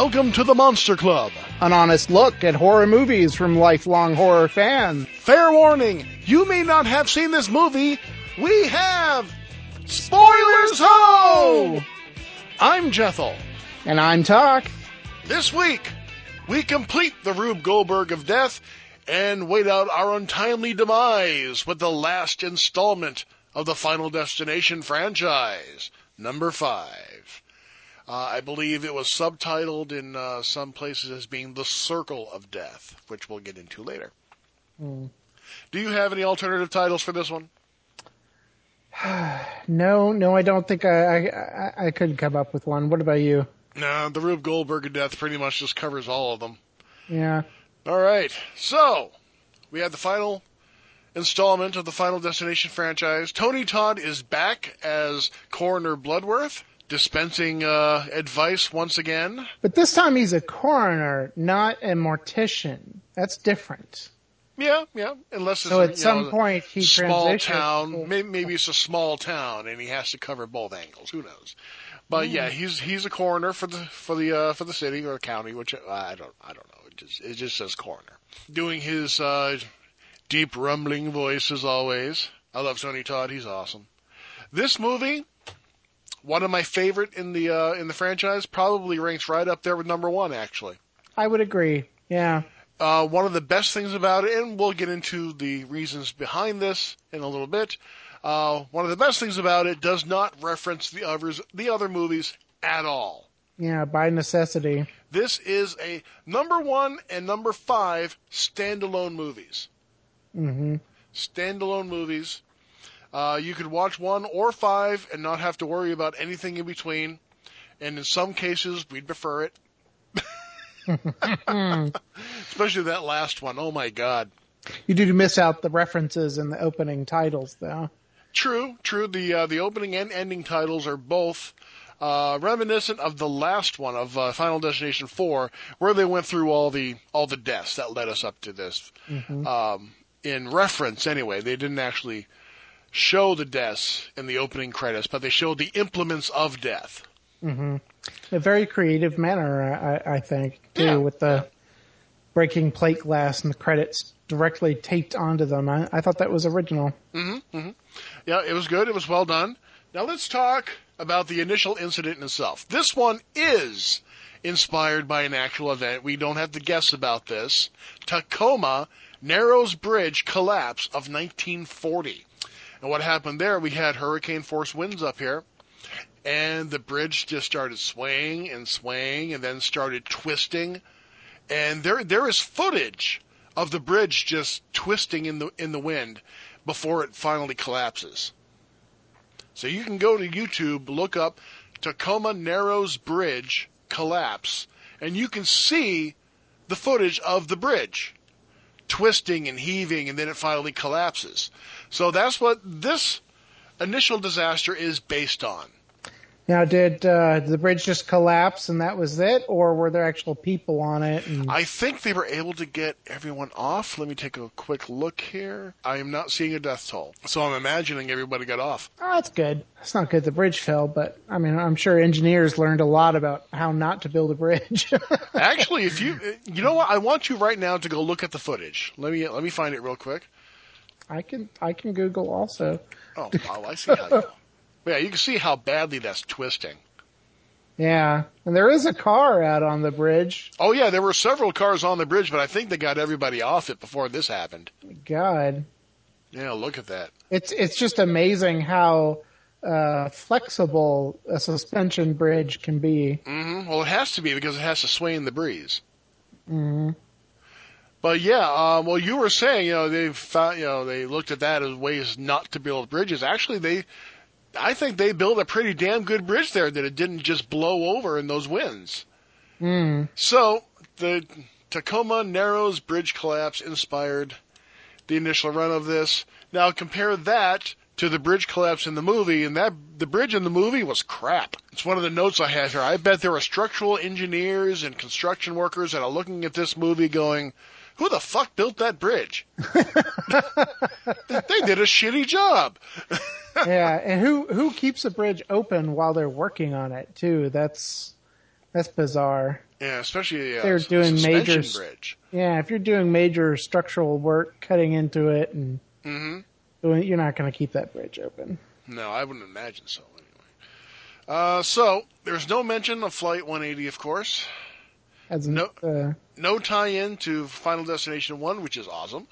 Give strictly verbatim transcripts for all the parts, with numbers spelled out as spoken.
Welcome to the Monster Club. An honest look at horror movies from lifelong horror fans. Fair warning, you may not have seen this movie. We have Spoilers Ho! I'm Jethel. And I'm Talk. This week, we complete the Rube Goldberg of death and wait out our untimely demise with the last installment of the Final Destination franchise, number five. Uh, I believe it was subtitled in uh, some places as being The Circle of Death, which we'll get into later. Mm. Do you have any alternative titles for this one? no, no, I don't think I, I, I could come up with one. What about you? No, the Rube Goldberg of death pretty much just covers all of them. Yeah. All right, so we have the final installment of the Final Destination franchise. Tony Todd is back as Coroner Bloodworth, dispensing uh, advice once again. But this time he's a coroner, not a mortician. That's different. Yeah, yeah. Unless it's so at you some know, point he small transitions. town. Maybe, maybe it's a small town, and he has to cover both angles. Who knows? But mm. yeah, he's he's a coroner for the for the uh, for the city or county, which uh, I don't I don't know. It just it just says coroner, doing his uh, deep rumbling voice as always. I love Tony Todd. He's awesome. This movie, one of my favorite in the uh, in the franchise, probably ranks right up there with number one. Actually, I would agree. Yeah. Uh, one of the best things about it, and we'll get into the reasons behind this in a little bit. Uh, one of the best things about it does not reference the others, the other movies at all. Yeah, by necessity. This is a number one and number five standalone movies. Mm-hmm. Standalone movies. Uh, you could watch one or five and not have to worry about anything in between. And in some cases, we'd prefer it. Especially that last one. Oh my God. You do miss out the references in the opening titles, though. True, true. The uh, the opening and ending titles are both uh, reminiscent of the last one of uh, Final Destination four, where they went through all the all the deaths that led us up to this. Mm-hmm. Um, in reference, anyway, they didn't actually show the deaths in the opening credits, but they showed the implements of death. Mm-hmm. A very creative manner, I, I think, too, yeah, with the yeah. breaking plate glass and the credits directly taped onto them. I, I thought that was original. Mm-hmm, mm-hmm. Yeah, it was good. It was well done. Now let's talk about the initial incident in itself. This one is inspired by an actual event. We don't have to guess about this. Tacoma Narrows Bridge collapse of nineteen forty. And what happened there, we had hurricane force winds up here. And the bridge just started swaying and swaying and then started twisting. And there there is footage of the bridge just twisting in the in the wind before it finally collapses. So you can go to YouTube, look up Tacoma Narrows Bridge collapse, and you can see the footage of the bridge twisting and heaving, and then it finally collapses. So that's what this initial disaster is based on. Now, did uh, the bridge just collapse and that was it, or were there actual people on it? And... I think they were able to get everyone off. Let me take a quick look here. I am not seeing a death toll, so I'm imagining everybody got off. Oh, that's good. It's not good the bridge fell, but I mean, I'm sure engineers learned a lot about how not to build a bridge. Actually, if you, you know what, I want you right now to go look at the footage. Let me let me find it real quick. I can I can Google also. Oh, wow, I see how you. Yeah, you can see how badly that's twisting. Yeah, and there is a car out on the bridge. Oh, yeah, there were several cars on the bridge, but I think they got everybody off it before this happened. God. Yeah, look at that. It's it's just amazing how uh, flexible a suspension bridge can be. Mm-hmm. Well, it has to be because it has to sway in the breeze. Mm-hmm. But yeah, uh, well, you were saying, you know, they found, you know, they looked at that as ways not to build bridges. Actually, they... I think they built a pretty damn good bridge there that it didn't just blow over in those winds. Mm. So, the Tacoma Narrows Bridge collapse inspired the initial run of this. Now, compare that to the bridge collapse in the movie, and that the bridge in the movie was crap. It's one of the notes I have here. I bet there were structural engineers and construction workers that are looking at this movie going, who the fuck built that bridge? They did a shitty job. Yeah, and who who keeps a bridge open while they're working on it too? That's that's bizarre. Yeah, especially uh, they're s- doing suspension major, bridge. yeah, if you're doing major structural work, cutting into it, and Mm-hmm. doing, you're not going to keep that bridge open. No, I wouldn't imagine so. Anyway, uh, so there's no mention of Flight one eighty, of course. As No, uh, no tie-in to Final Destination one, which is awesome.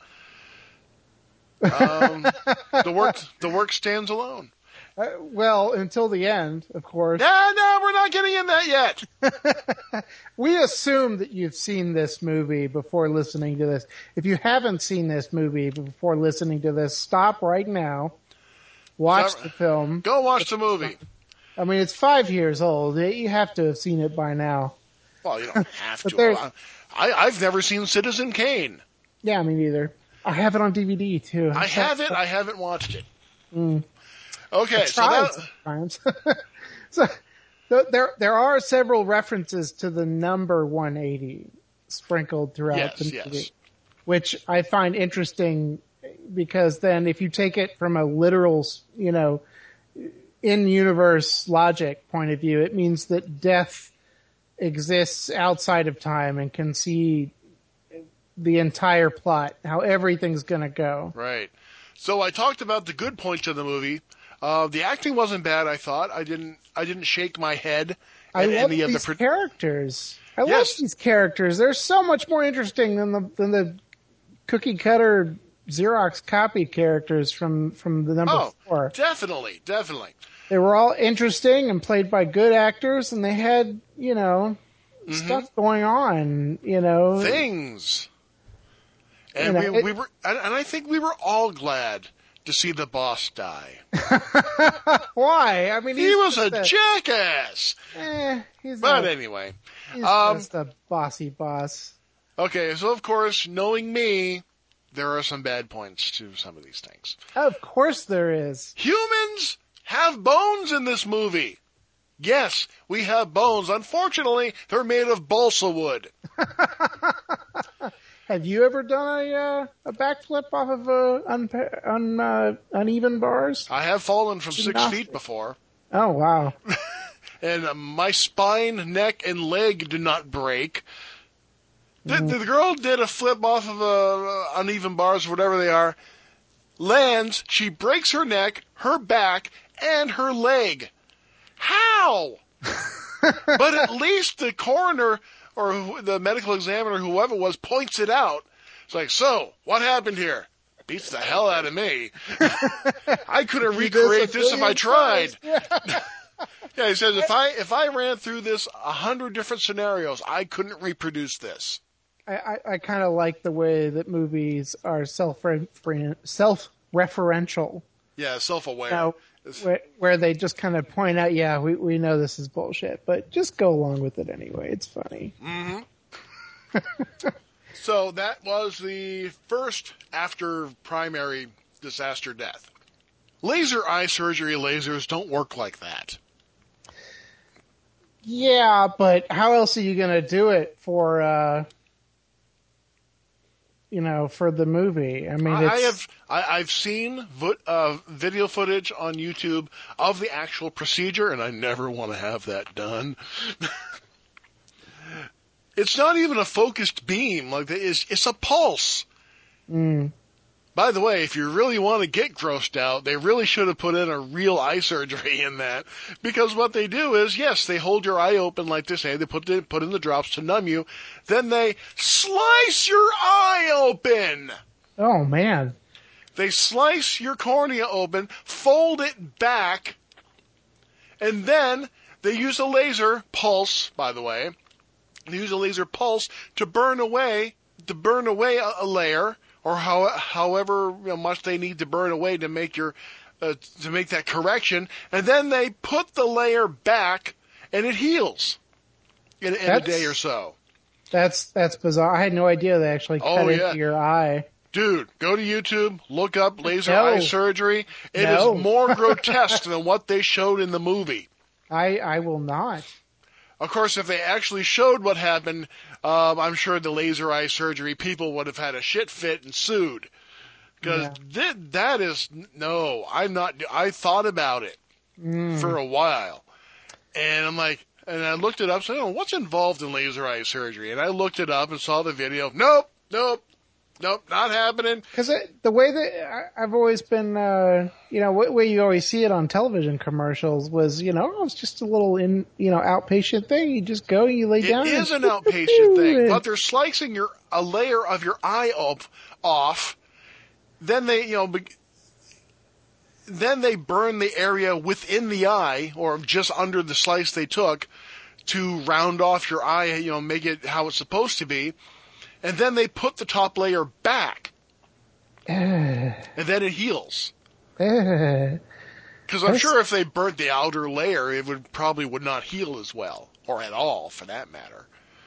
Um, the work, the work stands alone. uh, well, until the end, of course. No, no, we're not getting in that yet. We assume that you've seen this movie before listening to this. If you haven't seen this movie before listening to this, stop right now. Watch Stop. the film. Go watch the movie. I mean, it's five years old. You have to have seen it by now. Well, you don't have But to. there's- I, I've never seen Citizen Kane. Yeah, me neither. I have it on D V D too. I have it. I haven't watched it. Mm. Okay, I so tried that, sometimes. so th- there there are several references to the number one eighty sprinkled throughout yes, the movie, yes. which I find interesting because then if you take it from a literal, you know, in-universe logic point of view, it means that death exists outside of time and can see the entire plot, how everything's going to go. Right. So I talked about the good points of the movie. Uh, the acting wasn't bad. I thought I didn't. I didn't shake my head I at love any of these the. Pro- characters. I Yes. love these characters. They're so much more interesting than the than the cookie cutter Xerox copy characters from from the number oh, four. definitely, definitely. They were all interesting and played by good actors, and they had, you know, Mm-hmm. stuff going on. You know, Things. And You know, we, it- we were, and and I think we were all glad to see the boss die. why? I mean, He he's was a just jackass. eh, he's But a, anyway, he's um, just a bossy boss. okay. So of course, knowing me, there are some bad points to some of these things. Of course, there is. Humans have bones in this movie. Yes, we have bones. Unfortunately, they're made of balsa wood. Have you ever done a uh, a backflip off of uh, un, un, uh, uneven bars? I have fallen from six Gymnastics. feet before, Oh wow! and uh, my spine, neck, and leg do not break. The, the girl did a flip off of uh, uneven bars, whatever they are, lands, she breaks her neck, her back, and her leg. How? But at least the coroner or who- the medical examiner, whoever it was, points it out. It's like, so, what happened here? Beats the hell out of me. I couldn't recreate this if I tried. Yeah, he says, if I if I ran through this a hundred different scenarios, I couldn't reproduce this. I, I, I kind of like the way that movies are self self referential. Yeah, self-aware. Now, where, where they just kind of point out, yeah, we we know this is bullshit, but just go along with it anyway. It's funny. Mm-hmm. So that was the first after primary disaster death. Laser eye surgery lasers don't work like that. Yeah, but how else are you going to do it for, uh, you know, for the movie? I mean, I, it's, I have I, I've seen vo- uh, video footage on YouTube of the actual procedure, and I never want to have that done. It's not even a focused beam; like it's it's a pulse. mm, By the way, if you really want to get grossed out, they really should have put in a real eye surgery in that. Because what they do is, yes, they hold your eye open like this, hey, they put in, put in the drops to numb you, then they slice your eye open! oh man. They slice your cornea open, fold it back, and then they use a laser pulse, by the way, they use a laser pulse to burn away, to burn away a, a layer, or how, however you know, much they need to burn away to make your, uh, to make that correction, and then they put the layer back, and it heals in, in a That's- day or so. That's, that's bizarre. I had no idea they actually cut Oh, into yeah. your eye. Dude, go to YouTube, look up laser No. eye surgery. It No. is more grotesque than what they showed in the movie. I, I will not. Of course, if they actually showed what happened, um, I'm sure the laser eye surgery people would have had a shit fit and sued. Because Yeah. th- that is, no, I'm not, I thought about it Mm. for a while. And I'm like, And I looked it up, so, oh, what's involved in laser eye surgery? And I looked it up and saw the video. Nope, nope, nope, not happening. Because the way that I, I've always been, uh, you know, the way you always see it on television commercials was, you know, oh, it's just a little in, you know, outpatient thing. You just go, you lay down. It is an outpatient thing, but they're slicing your a layer of your eye op, off. Then they, you know, be, then they burn the area within the eye, or just under the slice they took, to round off your eye, you know, make it how it's supposed to be. And then they put the top layer back. Uh, and then it heals. Because uh, I'm sure if they burnt the outer layer, it would probably would not heal as well, or at all, for that matter.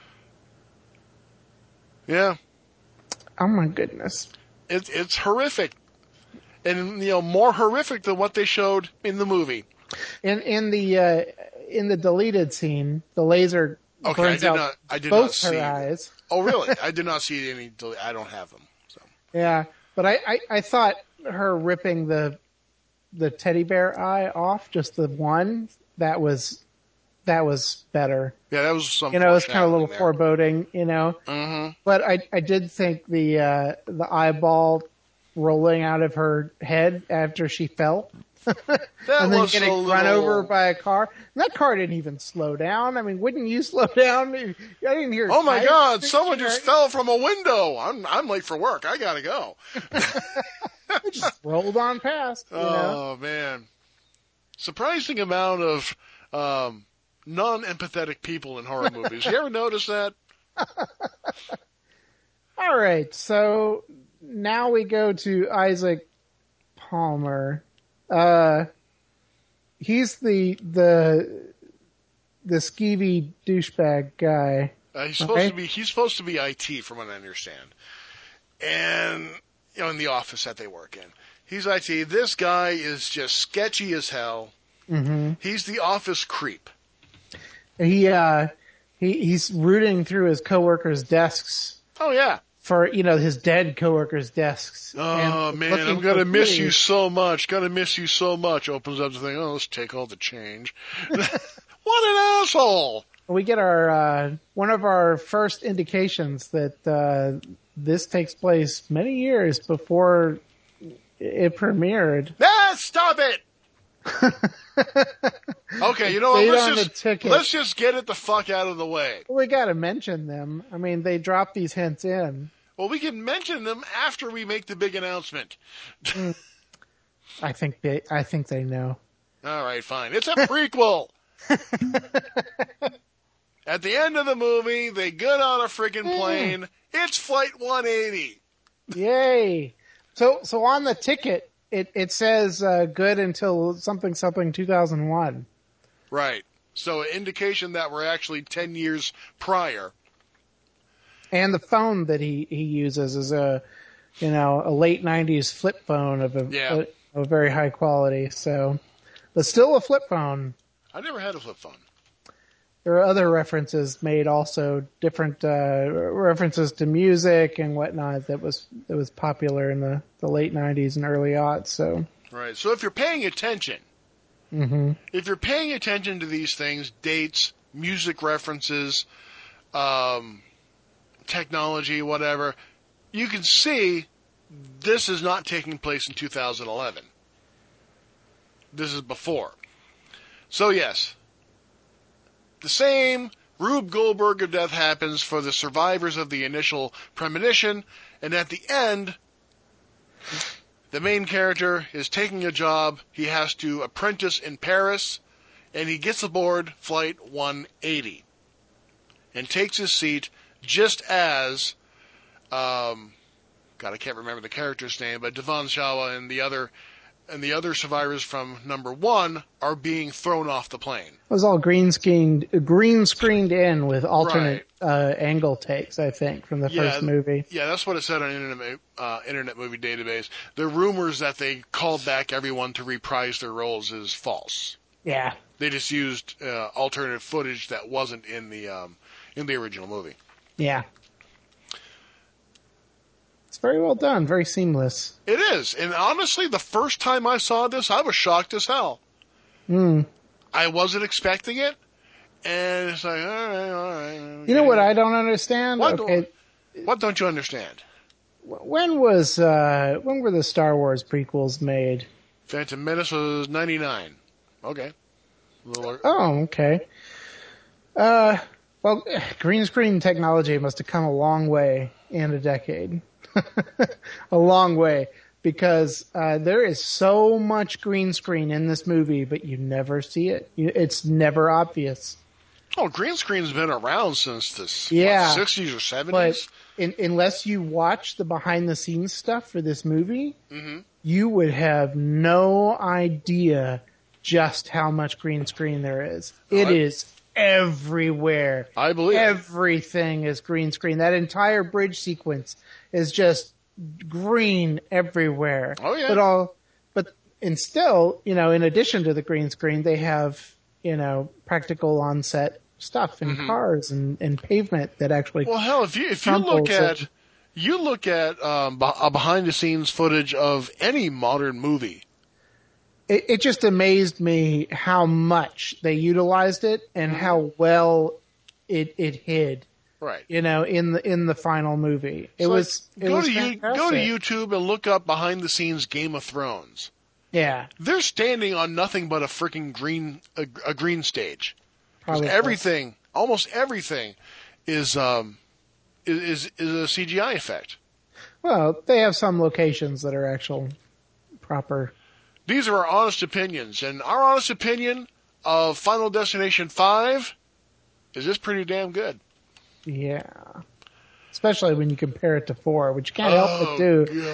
Yeah. Oh my goodness. It, it's horrific. And, you know, more horrific than what they showed in the movie. In in the uh, in the deleted scene, the laser okay, burns I did out not, I did both not see her eyes. Oh, really? I did not see any. I don't have them. So. Yeah, but I, I, I thought her ripping the the teddy bear eye off, just the one, that was that was better. Yeah, that was some. You know, it's kind of a little there. foreboding. You know, mm-hmm. But I I did think the uh, the eyeball rolling out of her head after she fell. and then getting little... run over by a car. And that car didn't even slow down. I mean, wouldn't you slow down? I didn't hear. Oh my God! Someone just fell from a window. I'm I'm late for work. I gotta go. It just rolled on past. You oh know? Man! Surprising amount of um, non-empathetic people in horror movies. You ever notice that? All right, so now we go to Isaac Palmer. Uh, he's the the the skeevy douchebag guy. Uh, he's supposed right? to be he's supposed to be I T, from what I understand, and you know, in the office that they work in, he's I T. This guy is just sketchy as hell. Mm-hmm. He's the office creep. He uh he he's rooting through his coworkers' desks. Oh yeah. For, you know, his dead coworkers' desks. Oh, man, I'm going to miss you so much. Going to miss you so much. Opens up the thing, oh, let's take all the change. What an asshole! We get our, uh, one of our first indications that, uh, this takes place many years before it premiered. Ah, stop it! Okay, you know what, let's just, let's just get it the fuck out of the way. Well, we gotta mention them. I mean, they drop these hints in. Well, we can mention them after we make the big announcement. mm. I think they, I think they know. All right, fine. It's a prequel. At the end of the movie, they get on a friggin' plane. It's Flight one eighty. Yay! So, so on the ticket, It it says uh, good until something something two thousand one. Right. So an indication that we're actually ten years prior. And the phone that he, he uses is a, you know, a late nineties flip phone of a, yeah. a, a very high quality. So, but still a flip phone. I never had a flip phone. There are other references made also, different uh, references to music and whatnot that was that was popular in the, the late nineties and early aughts. So right. So if you're paying attention, mm-hmm. if you're paying attention to these things, dates, music references, um, technology, whatever, you can see this is not taking place in two thousand eleven. This is before. So yes. The same Rube Goldberg of death happens for the survivors of the initial premonition, and at the end, the main character is taking a job. He has to apprentice in Paris, and he gets aboard Flight one eighty and takes his seat just as, um, God, I can't remember the character's name, but Devon Shawa and the other and the other survivors from number one are being thrown off the plane. It was all green screened, green screened in with alternate right. uh, angle takes, I think, from the yeah, first movie. Yeah, that's what it said on Internet, uh, Internet Movie Database. The rumors that they called back everyone to reprise their roles is false. Yeah. They just used uh, alternate footage that wasn't in the um, in the original movie. Yeah. It's very well done, very seamless. It is, and honestly, the first time I saw this, I was shocked as hell. Mm. I wasn't expecting it, And it's like, all right, all right. Okay. You know what I don't understand? What, Okay, do, what don't you understand? when was uh, when were the Star Wars prequels made? Phantom Menace was ninety-nine. Okay. A little, Oh, okay. Uh, well, green screen technology must have come a long way in a decade. A long way. Because uh, there is so much green screen in this movie, but you never see it. You, it's never obvious. oh, green screen's been around since the Yeah, what, sixties or But seventies. in, unless you watch the behind the scenes stuff for this movie, Mm-hmm. you would have no idea just how much green screen there is. It Oh, I- is everywhere. I believe it. Everything is green screen. That entire bridge sequence is just green everywhere. Oh, yeah. But all, but and still, you know, in addition to the green screen, they have, you know, practical on-set stuff in Mm-hmm. cars and, and pavement that actually. Well, hell, if you if you crumbles look at and- you look at um, behind the scenes footage of any modern movie, It, it just amazed me how much they utilized it and how well it it hid. right? You know, in the in the final movie, it So, was like, it go was to you fantastic. go to YouTube and look up behind the scenes Game of Thrones. Yeah, They're standing on nothing but a freaking green a, a green stage. Because probably. everything, almost everything, is um is is a C G I effect. Well, they have some locations that are actual proper. These are our honest opinions, and our honest opinion of Final Destination five is this pretty damn good. Yeah, especially when you compare it to four, which you can't help but Oh do.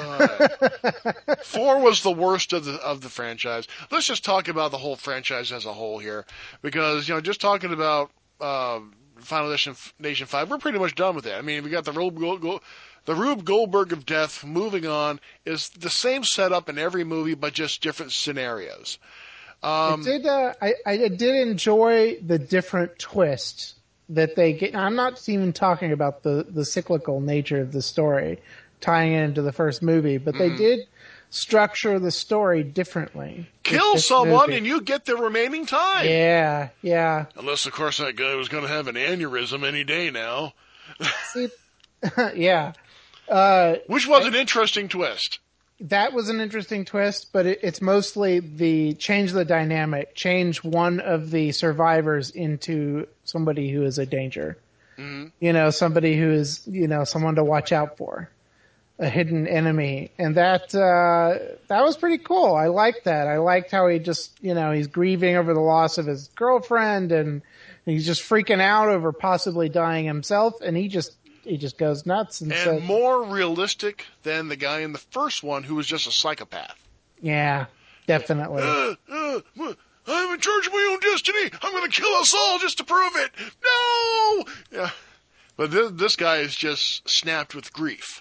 God! Four was the worst of the of the franchise. Let's just talk about the whole franchise as a whole here, because you know, just talking about um, Final Destination five, we're pretty much done with it. I mean, we got the Rube, Gold, the Rube Goldberg of death. Moving on is the same setup in every movie, but just different scenarios. Um, I did. Uh, I I did enjoy the different twist that they get. I'm not even talking about the the cyclical nature of the story, tying it into the first movie, but mm-hmm. they did structure the story differently. Kill someone and you get the remaining time. Yeah, yeah. Unless, of course, that guy was going to have an aneurysm any day now. See, yeah. Uh, Which was an interesting twist. That was an interesting twist, but it, it's mostly the change the dynamic, change one of the survivors into somebody who is a danger. Mm-hmm. You know, somebody who is, you know, someone to watch out for, a hidden enemy. And that, uh, that was pretty cool. I liked that. I liked how he just, you know, he's grieving over the loss of his girlfriend and he's just freaking out over possibly dying himself. And he just, he just goes nuts and, and says, more realistic than the guy in the first one who was just a psychopath. Yeah, definitely. Uh, uh, I'm in charge of my own destiny. I'm going to kill us all just to prove it. No! Yeah. But this, this guy is just snapped with grief.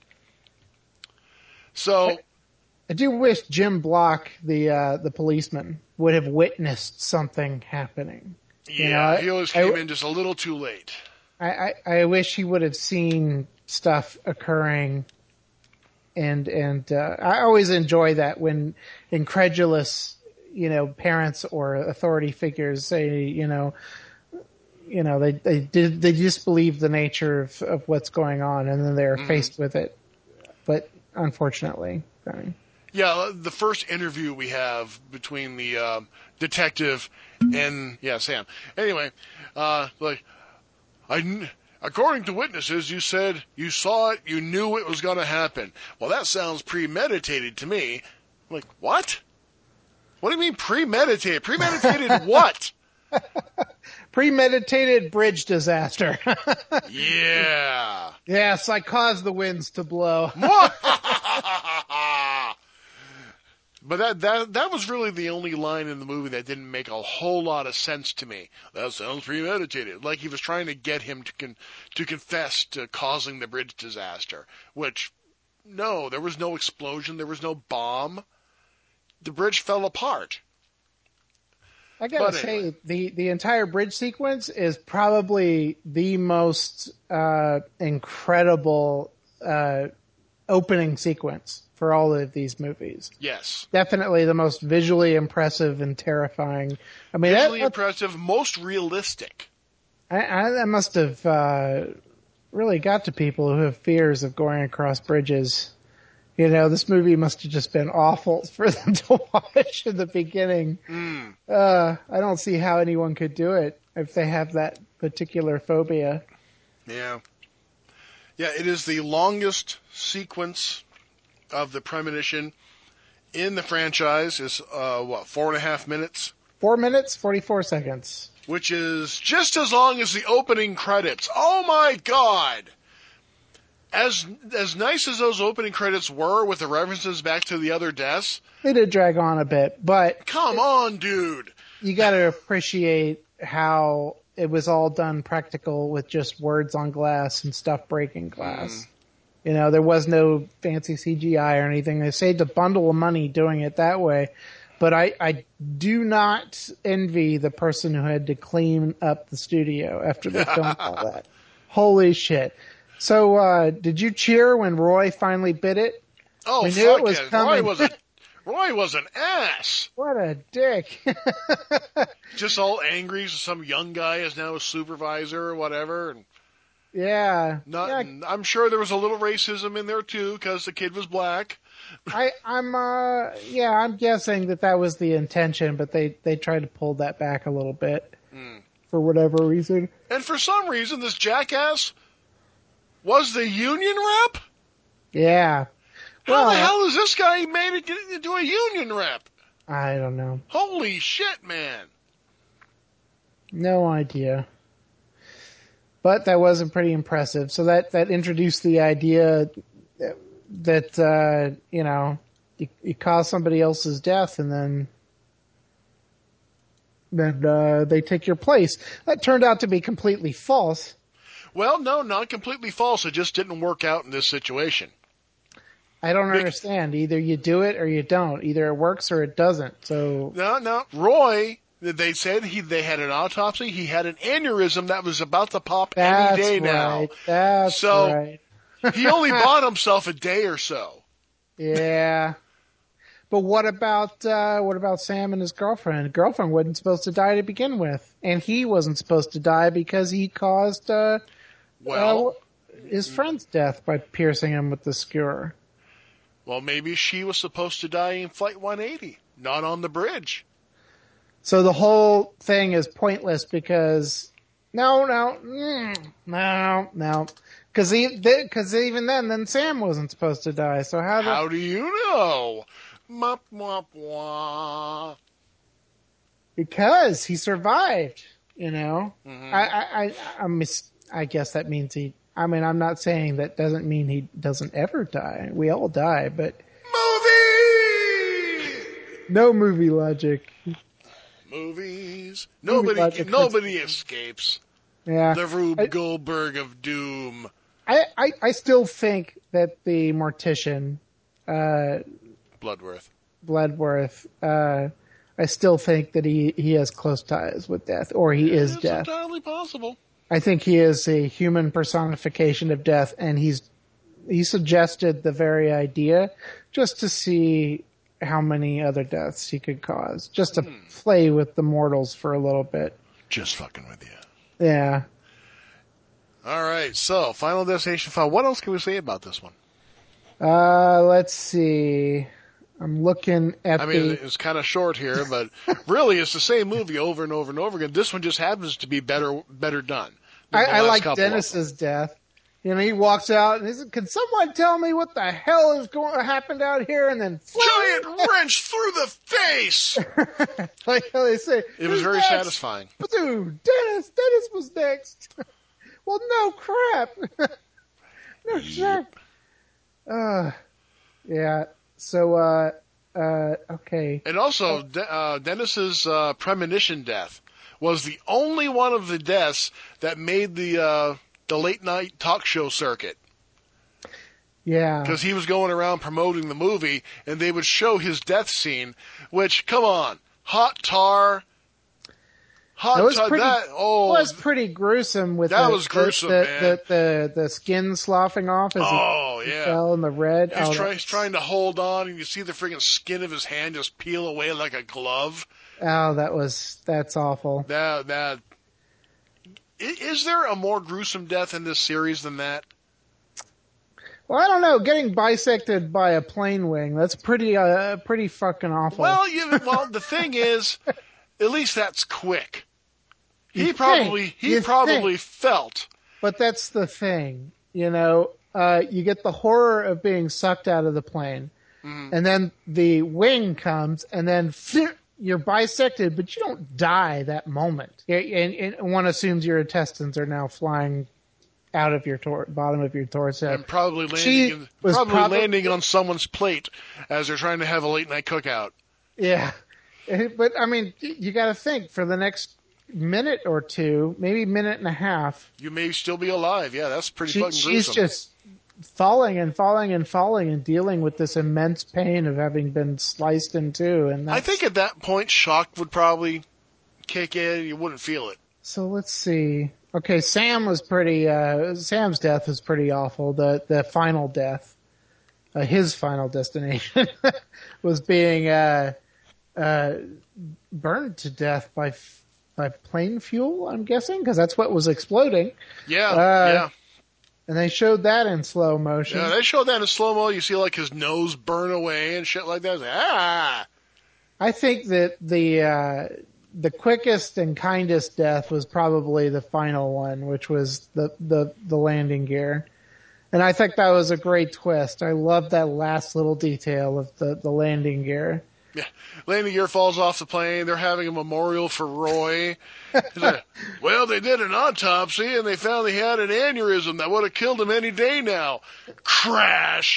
So, I, I do wish Jim Block, the uh, the policeman, would have witnessed something happening. yeah, You know, he always I, came in just a little too late. I, I, I wish he would have seen stuff occurring, and and uh, I always enjoy that when incredulous, you know, parents or authority figures say, you know, you know, they they did they disbelieve the nature of, of what's going on, and then they're mm-hmm. faced with it. But unfortunately, I mean, yeah, the first interview we have between the um, detective and yeah Sam. Anyway, uh, like I. According to witnesses, you said you saw it, you knew it was going to happen. Well, that sounds premeditated to me. I'm like, what? What do you mean premeditated? Premeditated what? Premeditated bridge disaster. Yeah. Yes, I caused the winds to blow. But that, that that was really the only line in the movie that didn't make a whole lot of sense to me. That sounds premeditated. Like he was trying to get him to con, to confess to causing the bridge disaster. Which, no, there was no explosion. There was no bomb. The bridge fell apart. I gotta but say, anyway. the, the entire bridge sequence is probably the most uh, incredible uh, opening sequence for all of these movies. Yes. Definitely the most visually impressive and terrifying. I mean, Visually that, impressive, most realistic. I, I, that must have uh, really got to people who have fears of going across bridges. You know, this movie must have just been awful for them to watch in the beginning. Mm. Uh, I don't see how anyone could do it if they have that particular phobia. Yeah. Yeah, it is the longest sequence of the premonition in the franchise. Is uh, what, four and a half minutes? Four minutes, forty-four seconds. Which is just as long as the opening credits. Oh my God! As as nice as those opening credits were with the references back to the other deaths, They did drag on a bit, but come on, dude! you got to appreciate how it was all done practical with just words on glass and stuff breaking glass. Mm. You know, there was no fancy C G I or anything. They saved a bundle of money doing it that way. But I, I do not envy the person who had to clean up the studio after they filmed all that. Holy shit. So, uh, did you cheer when Roy finally bit it? Oh, We knew fuck it was it. coming. Roy was a Roy was an ass. What a dick. Just all angry. Some young guy is now a supervisor or whatever. And yeah. not, yeah. I'm sure there was a little racism in there too because the kid was black. I, I'm, uh, yeah, I'm guessing that that was the intention, but they, they tried to pull that back a little bit Mm. for whatever reason. And for some reason, this jackass was the union rep? Yeah. How Well, the hell is this guy made it into a union rep? I don't know. Holy shit, man. No idea. But that wasn't pretty impressive. So that, that introduced the idea that, that uh, you know, you, you cause somebody else's death and then then uh, they take your place. That turned out to be completely false. Well, no, not completely false. It just didn't work out in this situation. I don't understand. Either you do it or you don't. Either it works or it doesn't. So No, no. Roy, they said he they had an autopsy. He had an aneurysm that was about to pop that's any day right. now. That's so right. he only bought himself a day or so. Yeah. But what about uh what about Sam and his girlfriend? His girlfriend wasn't supposed to die to begin with, and he wasn't supposed to die because he caused uh, Well, uh his friend's death by piercing him with the skewer. well, maybe she was supposed to die in Flight one eighty, not on the bridge. So the whole thing is pointless because no, no, mm, no, no, because he because even then, then Sam wasn't supposed to die. So how? How The, do you know? Mop, mop, wah. because he survived. You know, Mm-hmm. I, I, I, I'm mis- I guess that means he. I mean, I'm not saying that doesn't mean he doesn't ever die. We all die, but Movie! no movie logic. Movies. Movie Nobody, logic nobody hurts. escapes Yeah, the Rube I, Goldberg of doom. I, I, I still think that the mortician, uh, Bloodworth. Bloodworth, uh, I still think that he, he has close ties with death, or he is It's death. entirely possible. I think he is a human personification of death, and he's he suggested the very idea just to see how many other deaths he could cause, just to Hmm. play with the mortals for a little bit. Just fucking with you. Yeah. All right, so Final Destination five. What else can we say about this one? Uh, let's see. I'm looking at I mean, the. it's kind of short here, but really, it's the same movie over and over and over again. This one just happens to be better, better done. than I, the I last like couple of them. Dennis's death. You know, he walks out and he says, "Can someone tell me what the hell is going happened out here?" And then Giant wrench through the face. like how they say, It was "Who's very next?" satisfying. Dude, Dennis, Dennis was next. Well, no crap. no crap. Uh, yeah. So, uh, uh, okay. And also, De- uh, Dennis's uh, premonition death was the only one of the deaths that made the uh, the late night talk show circuit. Yeah. Because he was going around promoting the movie, and they would show his death scene. Which, come on, hot tar, Hot That was tub, pretty. that, oh, was pretty gruesome with that the, was gruesome, the, man. The, the, the, the skin sloughing off as oh, he, he yeah. fell in the red. He's, oh, try, was... he's trying to hold on, and you see the freaking skin of his hand just peel away like a glove. Oh, that was, that's awful. That, that, is there a more gruesome death in this series than that? Well, I don't know. Getting bisected by a plane wing, that's pretty, uh, pretty fucking awful. Well, you, well, the thing is, at least that's quick. He You probably, think, he you probably think. felt. But that's the thing, you know, uh, you get the horror of being sucked out of the plane, Mm-hmm. and then the wing comes, and then you're bisected, but you don't die that moment. And, and one assumes your intestines are now flying out of your tor- bottom of your torso. And probably landing, She in, was probably probably- landing on someone's plate as they're trying to have a late night cookout. Yeah. But, I mean, you got to think, for the next minute or two, maybe minute and a half, You may still be alive. Yeah, that's pretty she, fucking she's gruesome. just falling and falling and falling and dealing with this immense pain of having been sliced in two. And I that's... think at that point, shock would probably kick in. You wouldn't feel it. So let's see. Okay, Sam was pretty, uh, Sam's death was pretty awful. The, the final death, uh, his final destination was being, uh, uh, burned to death by, by plane fuel, I'm guessing, because that's what was exploding. Yeah, Uh, yeah. And they showed that in slow motion. Yeah, they showed that in slow-mo. You see, like, his nose burn away and shit like that. It's like, ah! I think that the, uh, the quickest and kindest death was probably the final one, which was the, the, the landing gear. And I think that was a great twist. I love that last little detail of the, the landing gear. Yeah, landing gear falls off the plane. They're having a memorial for Roy. Like, well, they did an autopsy and they found he had an aneurysm that would have killed him any day now. Crash!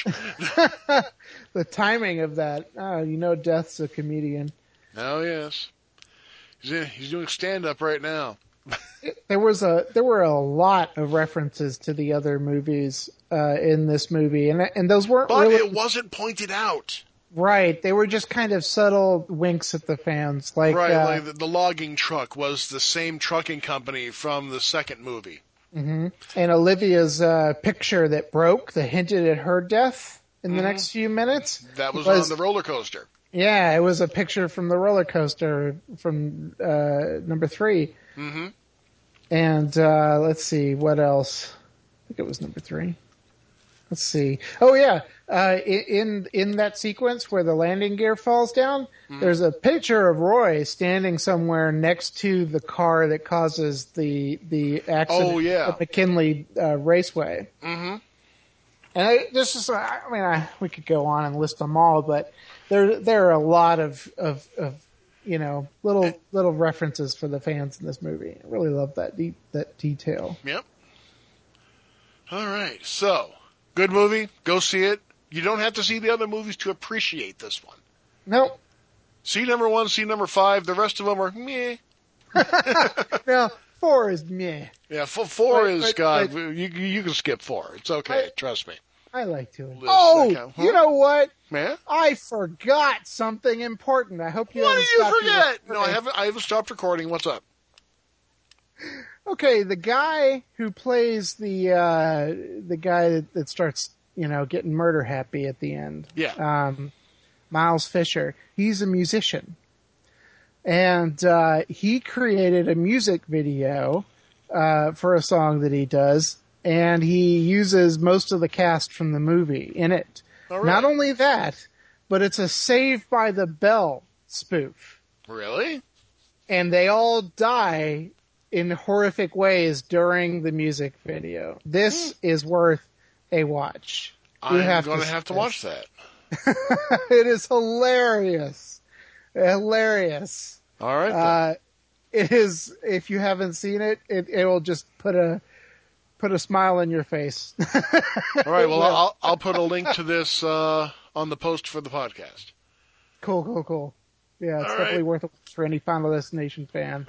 The timing of that. Oh, you know, Death's a comedian. Oh, yes. He's, in, he's doing stand-up right now. There was a there were a lot of references to the other movies uh, in this movie, and and those weren't But really it wasn't pointed out. right. They were just kind of subtle winks at the fans, like Right, uh, like the, the logging truck was the same trucking company from the second movie. mm-hmm. And Olivia's uh, picture that broke that hinted at her death in Mm-hmm. the next few minutes. That was, was on the roller coaster. Yeah, it was a picture from the roller coaster from uh, number three. Mm-hmm. And uh, let's see, what else? I think it was number three. Let's see. Oh yeah, uh, in in that sequence where the landing gear falls down, mm-hmm. there's a picture of Roy standing somewhere next to the car that causes the the accident oh, yeah. at McKinley uh, Raceway. Mm-hmm. And I, this is, I mean, I, we could go on and list them all, but there there are a lot of of, of you know, little little references for the fans in this movie. I really love that de- that detail. Yep. All right. So, good movie. Go see it. You don't have to see the other movies to appreciate this one. Nope. See number one, see number five. The rest of them are meh. Now, four is meh. Yeah, f- four But- is, but- God, but- you, you can skip four. It's okay. I- Trust me. I like to. Liz, Oh, okay. Huh? you know what? Man? I forgot something important. I hope you What haven't did you stopped your forget? No, I recording. haven't, I haven't stopped recording. What's up? Okay, the guy who plays the uh, the guy that, that starts, you know, getting murder happy at the end. Yeah. Um, Miles Fisher. He's a musician, and uh, he created a music video uh, for a song that he does, and he uses most of the cast from the movie in it. All right. Not only that, but it's a Saved by the Bell spoof. Really? And they all die in horrific ways during the music video. This Hmm. is worth a watch. You I'm have going to see have to this. watch that. It is hilarious. Hilarious. All right. Then. Uh, it is, if you haven't seen it, it, it will just put a, put a smile on your face. All right. Well, I'll, I'll put a link to this uh, on the post for the podcast. Cool, cool, cool. Yeah, it's All definitely right. worth it for any Final Destination fan.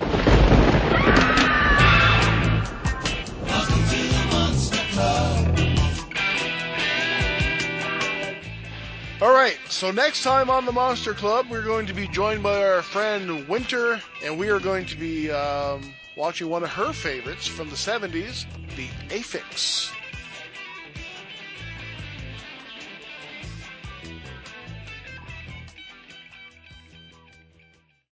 All right, so next time on the Monster Club, we're going to be joined by our friend Winter, and we are going to be um, watching one of her favorites from the seventies, The Aphex.